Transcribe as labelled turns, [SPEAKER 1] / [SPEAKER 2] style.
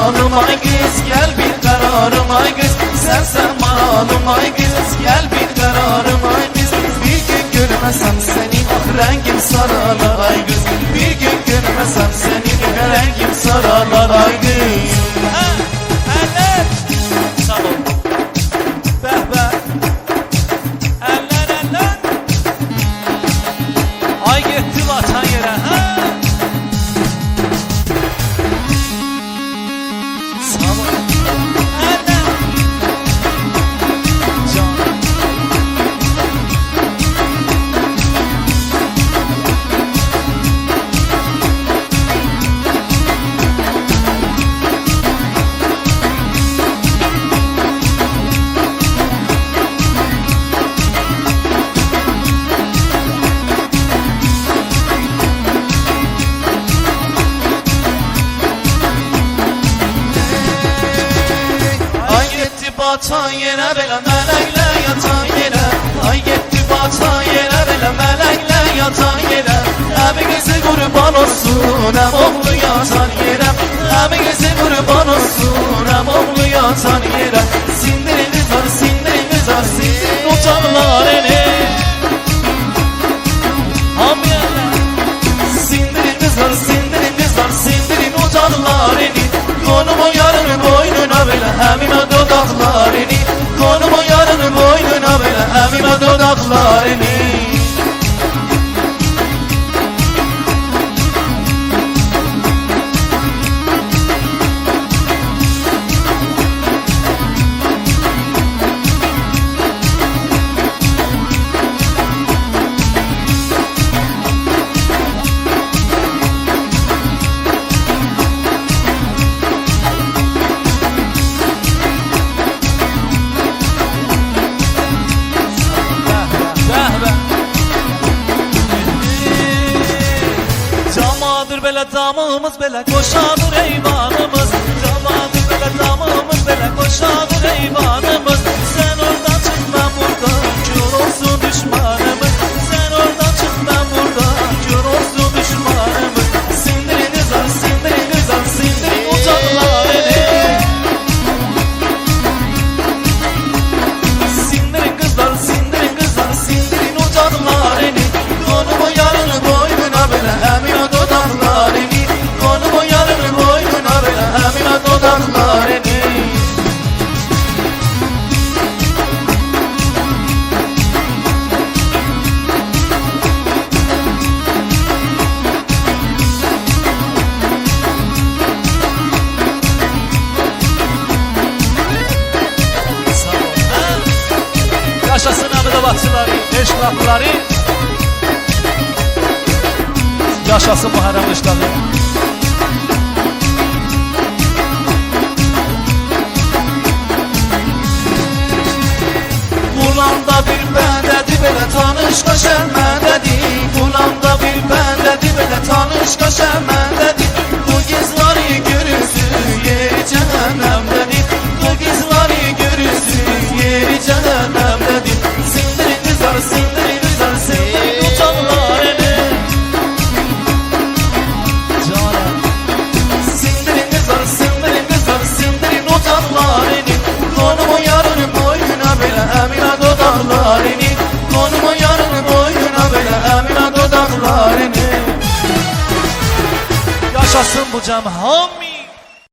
[SPEAKER 1] malım ay kız, gel bir kararım ay kız. Sen malım ay kız, gel bir kararım ay kız. Bir gün görmesem seni ah rengim sararlar ay kız. Bir gün görmesem seni rengim sararlar ay kız.
[SPEAKER 2] Eller sağ ol. Behbe eller ay gitti vatan yere ha. Sağ ol. Eller can.
[SPEAKER 1] Batan yere belə mələklə yatan yerə. Ay getdi batan yerə belə mələklə yatan yerə. Əmi qızı qurban olsun əm oğlu yatan yerə. Əmi qızı qurban olsun əm oğlu yatan yerə. Sindirimiz var, sindirimiz var, sindirin utanlar eli. Hamiyələr. Sindirimiz var, sindirimiz var, sindirin utanlar eli. Konumu yarın boynuna belə həmimə dodaqlarını. Konumu yarın boynuna belə həmimə dodaqlarını.
[SPEAKER 2] Belə damımız belə koşadır eyvanımız. Camadır belə damımız belə koşadır eyvanımız. Sen oradan çık ben buradan kör olsun düşmanımız. Sen oradan çık ben buradan kör olsun düşmanımız.
[SPEAKER 1] Sindiriniz var, sindiriniz var, sindirin utanlar eli. Sindirin kızlar, sindirin kızlar, sindirin utanlar eli. Konumu yarın boynuna belə əmin dodaqlarını. Konumu yarın boynuna belə əmin dodaqlarını.
[SPEAKER 2] Sağ ol. Yaşasın Əmidə Bakçıları, eşrafları. Yaşasın Muharrem Işlağı.
[SPEAKER 1] Bulamda bir bəndədir belə tanış qaşər məndədir. Bulamda bir bəndədir belə tanış qaşər məndədir. Bu qızları görürsün yeri cəhənnəmdədir. Bu qızları görürsün yeri cəhənnəmdədir. Sindiriniz var, sindiriniz var, sindirin utanlar eli.
[SPEAKER 2] Canım.
[SPEAKER 1] Sindiriniz var, sindiriniz var, sindirin utanlar eli. Konumu yarın boynuna belə əminə dodaqlarını. Konumu yarın boynuna belə əminə dodaqlarını.
[SPEAKER 2] Yaşasın bu cəm hamı.